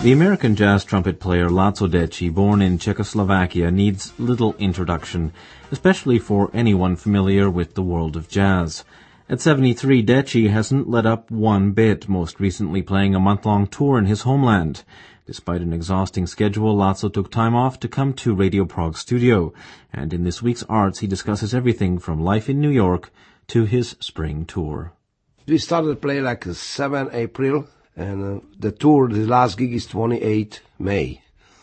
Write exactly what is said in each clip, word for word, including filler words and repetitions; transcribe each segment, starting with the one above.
The American jazz trumpet player László Decky, born in Czechoslovakia, needs little introduction, especially for anyone familiar with the world of jazz. At seventy-three, Decky hasn't let up one bit, most recently playing a month-long tour in his homeland. Despite an exhausting schedule, László took time off to come to Radio Prague studio, and in this week's Arts he discusses everything from life in New York to his spring tour. We started play like the seventh of April, and uh, the tour, the last gig is twenty-eighth of May.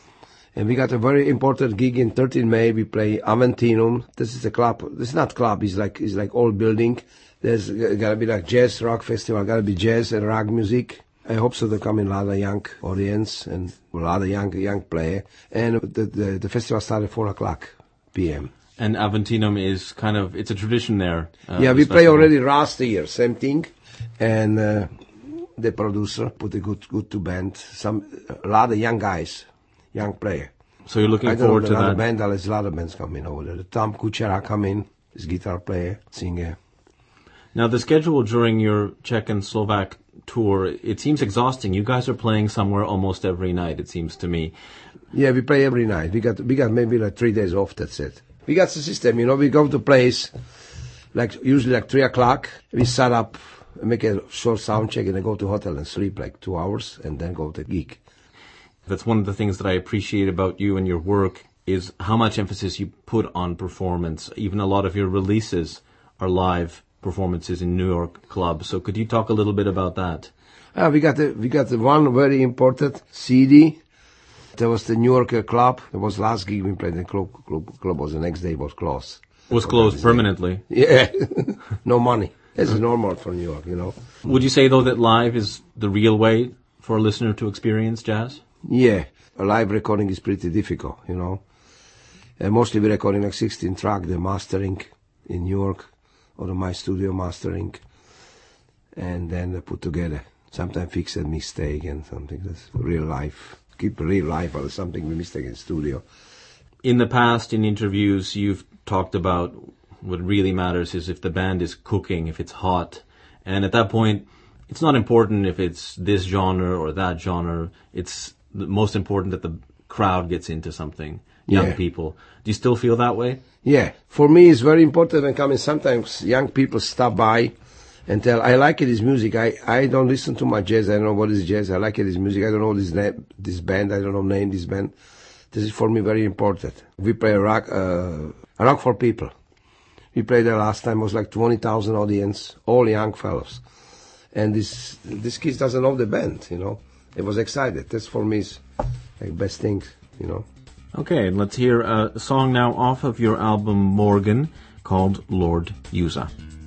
And we got a very important gig in thirteenth of May. We play Aventinum. This is a club. This is not club. It's like it's like old building. There's gotta be like jazz rock festival. Gotta be jazz and rock music. I hope so. There come in a lot of young audience and a lot of young young player. And the the, the festival started at four o'clock p m. And Aventinum is kind of, it's a tradition there. Uh, yeah, we play already last year, same thing. And uh, the producer put a good good to band. Some a lot of young guys, young player. So you're looking I don't forward know, to another that? Band, there's a lot of bands coming over there. Tom Kuchera come in, his guitar player, singer. Now the schedule during your Czech and Slovak tour, it seems exhausting. You guys are playing somewhere almost every night, it seems to me. Yeah, we play every night. We got we got maybe like three days off, that's it. We got the system, you know, we go to place like usually like three o'clock. We set up, make a short sound check and then go to hotel and sleep like two hours and then go to gig. That's one of the things that I appreciate about you and your work is how much emphasis you put on performance. Even a lot of your releases are live performances in New York clubs. So could you talk a little bit about that? Uh, we got the, we got the one very important C D. There was the New York uh, club. It was last gig we played. The club, club, club was the next day was closed. It was closed permanently. Yeah, no money. This is normal for New York, you know. Would you say though that live is the real way for a listener to experience jazz? Yeah, a live recording is pretty difficult, you know. And mostly we're recording like sixteen track, the mastering in New York, or the my studio mastering, and then they put together. Sometimes fix a mistake and something that's real life. Keep real life or something we mistake in studio. In the past, in interviews, you've talked about what really matters is if the band is cooking, if it's hot. And at that point, it's not important if it's this genre or that genre. It's the most important that the crowd gets into something, young Yeah. people. Do you still feel that way? Yeah, for me it's very important when coming. Sometimes young people stop by and tell, I like it, his music. I, I don't listen to my jazz. I don't know what is jazz. I like it, his music. I don't know this name, this band. I don't know name this band. This is for me very important. We play rock, uh, rock for people. We played there last time. It was like twenty thousand audience, all young fellows. And this this kid doesn't know the band, you know. It was excited. That's for me is like best thing, you know. Okay, let's hear a song now off of your album Morgan called Lord Yuza.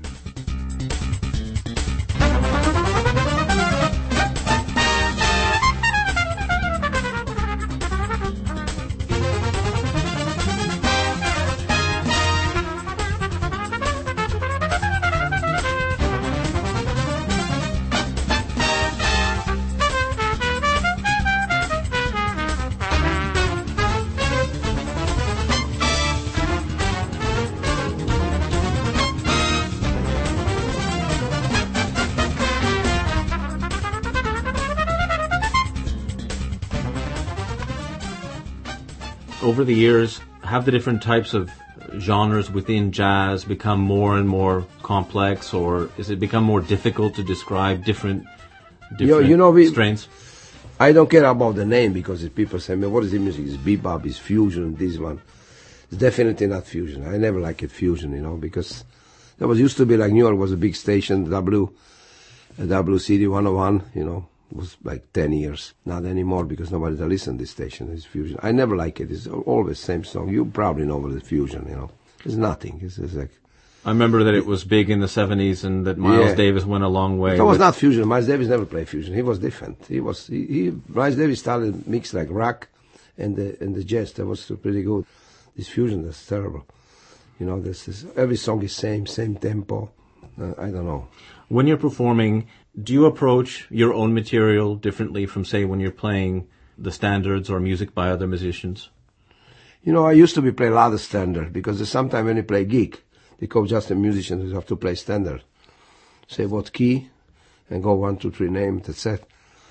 Over the years, have the different types of genres within jazz become more and more complex, or is it become more difficult to describe different, different you, you know, we, strains? I don't care about the name because if people say, man, what is the music? It's bebop, it's fusion, this one. It's definitely not fusion. I never liked it fusion, you know, because there was used to be like New York was a big station, W, W C D one oh one, you know. It was like ten years. Not anymore because nobody listens to this station. It's fusion. I never like it. It's always same song. You probably know what is fusion, you know. It's nothing. It's, it's like... I remember that it was big in the seventies and that Miles yeah. Davis went a long way. It was not fusion. Miles Davis never played fusion. He was different. He was... He, he, Miles Davis started mix like rock and the, and the jazz. That was pretty good. This fusion, that's terrible. You know, this is... Every song is same, same tempo. Uh, I don't know. When you're performing, do you approach your own material differently from, say, when you're playing the standards or music by other musicians? You know, I used to be play a lot of standard because sometimes when you play gig, they call just a musician, you have to play standard. Say what key and go one, two, three name, that's it.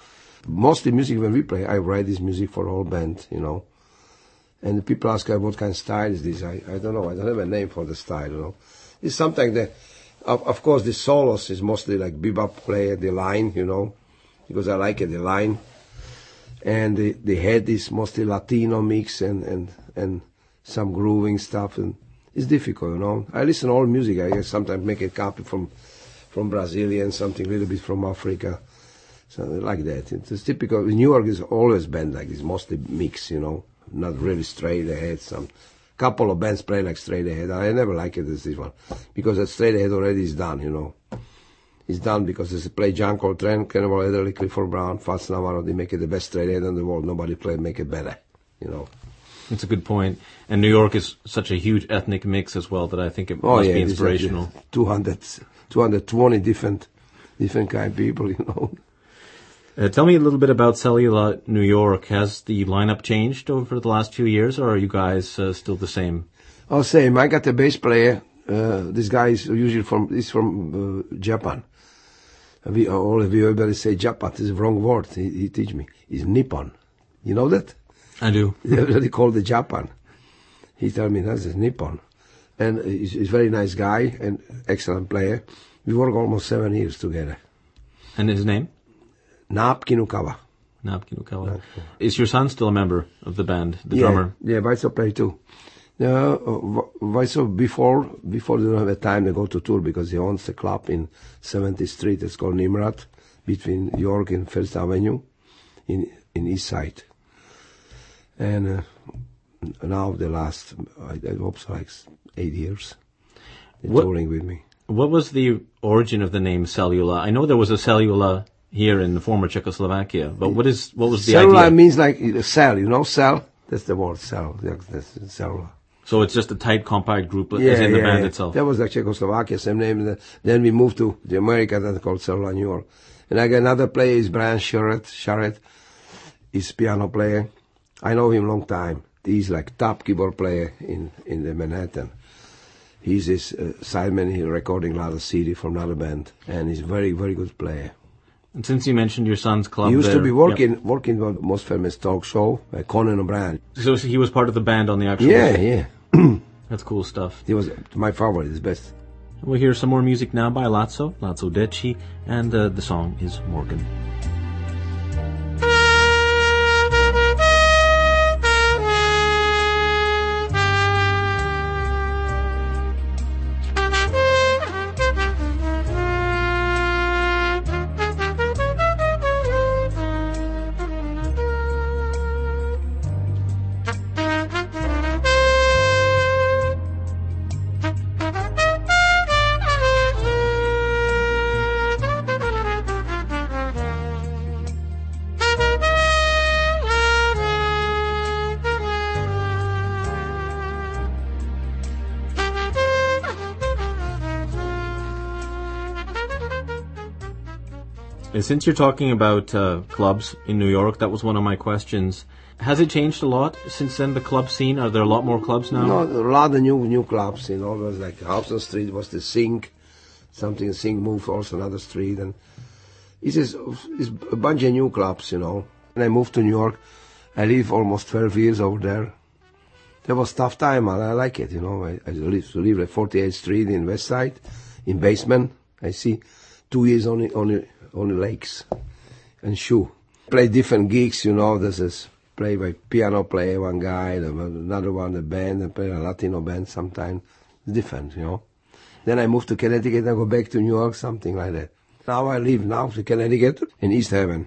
Mostly music when we play, I write this music for all band, you know. And the people ask uh, what kind of style is this? I, I don't know. I don't have a name for the style, you know. It's something that, of, of course, the solos is mostly like bebop play, the line, you know, because I like it, the line. And the, the head is mostly Latino mix and, and, and some grooving stuff. And it's difficult, you know. I listen to all music. I sometimes make a copy from, from Brazilian, something a little bit from Africa. Something like that. It's typical. New York is always band like this, mostly mix, you know. Not really straight ahead. Some couple of bands play like straight ahead. I never like it as this one because that straight ahead already is done. You know, it's done because they play John Coltrane, Cannonball Adderley, Clifford Brown, Fats Navarro. They make it the best straight ahead in the world. Nobody play make it better. You know. It's a good point. And New York is such a huge ethnic mix as well that I think it oh, must yeah, be inspirational. Like two hundred, two hundred twenty different, different kind of people. You know. Uh, tell me a little bit about Cellula New York. Has the lineup changed over the last few years, or are you guys uh, still the same? Oh, same. I got a bass player. Uh, this guy is usually from is from uh, Japan. We all of you everybody say Japan. It's the wrong word. He, he teach me. It's Nippon. You know that? I do. They call it Japan. He told me that's Nippon, and he's, he's a very nice guy and excellent player. We work almost seven years together. And his name? Naap Kinukawa. Naap Kinukawa. Is your son still a member of the band, the yeah, drummer? Yeah, Vaiso play too. Uh, Vaiso, before, before they don't have a time to go to tour because he owns a club in seventieth street. It's called Nimrat, between York and First Avenue, in in East Side. And uh, now the last, I, I hope so, like eight years, they're what, touring with me. What was the origin of the name Cellula? I know there was a Cellula here in the former Czechoslovakia, but what is what was the Cellula idea? means like a cell, you know, cell. That's the word, cell. That's cellula. So it's just a tight, compact group, Yeah, as in the yeah, band yeah. itself. That was like Czechoslovakia, same name. Then we moved to the America, that's called Cellula New York. And I got another player is Brian Charette. Charette is piano player. I know him long time. He's like top keyboard player in in the Manhattan. He's his uh, sideman. He's recording a lot of C D from another band, and he's very very good player. And since you mentioned your son's club, he used there, to be working yep. working on the most famous talk show, uh, Conan O'Brien. So he was part of the band on the actual. Yeah, yeah. That's cool stuff. He was my favorite, his best. We'll hear some more music now by Lazzo, Lazzo Decci, and uh, the song is Morgan. Since you're talking about uh, clubs in New York, that was one of my questions. Has it changed a lot since then, the club scene? Are there a lot more clubs now? No, a lot of new new clubs. You know, it was like Houston Street was the Sink, something Sink moved also another street, and it's just it's a bunch of new clubs. You know, when I moved to New York, I lived almost twelve years over there. That was tough time, and I like it. You know, I, I lived to live at forty-eighth Street in West Side, in basement. I see two years only only. Only lakes and shoe. Play different gigs, you know. This is play by piano player, one guy, another one, the band, and play a Latino band sometimes. It's different, you know. Then I moved to Connecticut and go back to New York, something like that. Now I live now to Connecticut in East Haven.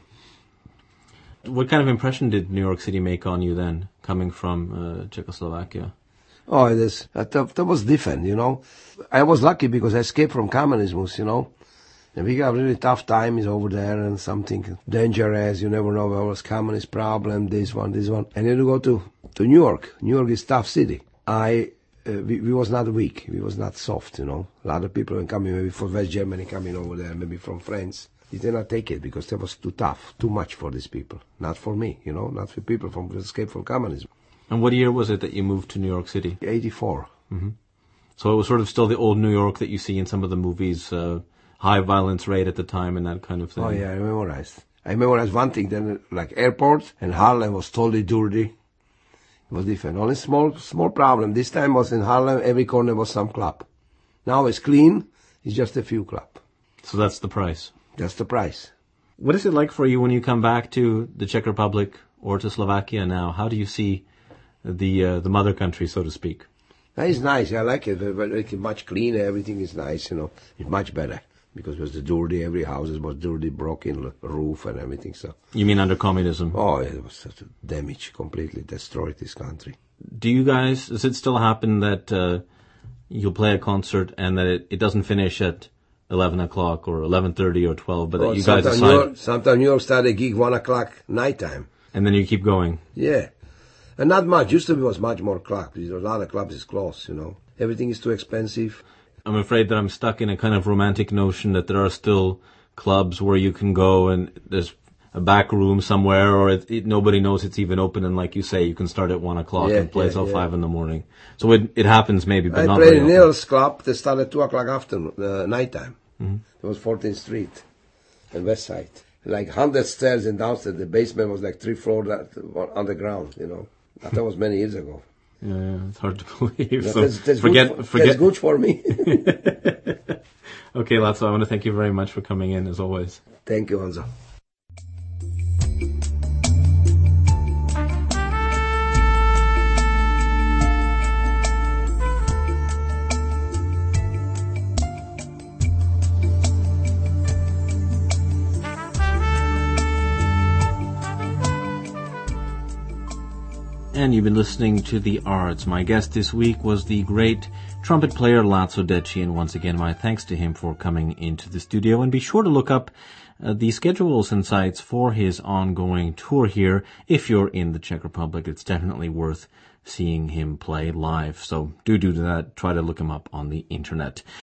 What kind of impression did New York City make on you then, coming from uh, Czechoslovakia? Oh, it is. That, that was different, you know. I was lucky because I escaped from communism, you know. And we got really tough times over there and something dangerous. You never know where was communist problem, this one, this one. And then you go to, to New York. New York is tough city. I, uh, we, we was not weak. We was not soft, you know. A lot of people were coming maybe from West Germany coming over there, maybe from France. They did not take it because that was too tough, too much for these people. Not for me, you know, not for people from escape from communism. And what year was it that you moved to New York City? eighty-four. Mm-hmm. So it was sort of still the old New York that you see in some of the movies, uh, high violence rate at the time and that kind of thing. Oh, yeah, I memorized. I remember when I was one thing, then like airport and Harlem was totally dirty. It was different. Only small, small problem. This time was in Harlem, every corner was some club. Now it's clean, it's just a few club. So that's the price. That's the price. What is it like for you when you come back to the Czech Republic or to Slovakia now? How do you see the uh, the mother country, so to speak? It's nice. I like it. It's much cleaner. Everything is nice. You know, it's much better because it was the dirty. Every house was dirty, broken roof and everything. So you mean under communism? Oh, it was such a damage. Completely destroyed this country. Do you guys? Does it still happen that uh, you'll play a concert and that it, it doesn't finish at eleven o'clock or eleven thirty or twelve, but oh, that you guys decide... New York, sometimes New York started a gig one o'clock nighttime. And then you keep going? Yeah. And not much. Used to be was much more clubs. A lot of clubs is closed, you know. Everything is too expensive. I'm afraid that I'm stuck in a kind of romantic notion that there are still clubs where you can go and there's a back room somewhere or it, it, nobody knows it's even open, and like you say, you can start at one o'clock yeah, and play yeah, till yeah. five in the morning. So it it happens maybe, but I not played very in often. Nils Club. They started at two o'clock afternoon, uh, nighttime. Mm-hmm. It was fourteenth Street and West Side. Like one hundred stairs and downstairs. The basement was like three floors underground, you know. That was many years ago. Yeah, yeah, it's hard to believe. No, so that's, that's forget, good for, forget. That's good for me. Okay, László, I want to thank you very much for coming in, as always. Thank you, Honzo. And you've been listening to The Arts. My guest this week was the great trumpet player László Decsi, and once again my thanks to him for coming into the studio. And be sure to look up uh, the schedules and sites for his ongoing tour here. If you're in the Czech Republic, it's definitely worth seeing him play live. So do do that. Try to look him up on the internet.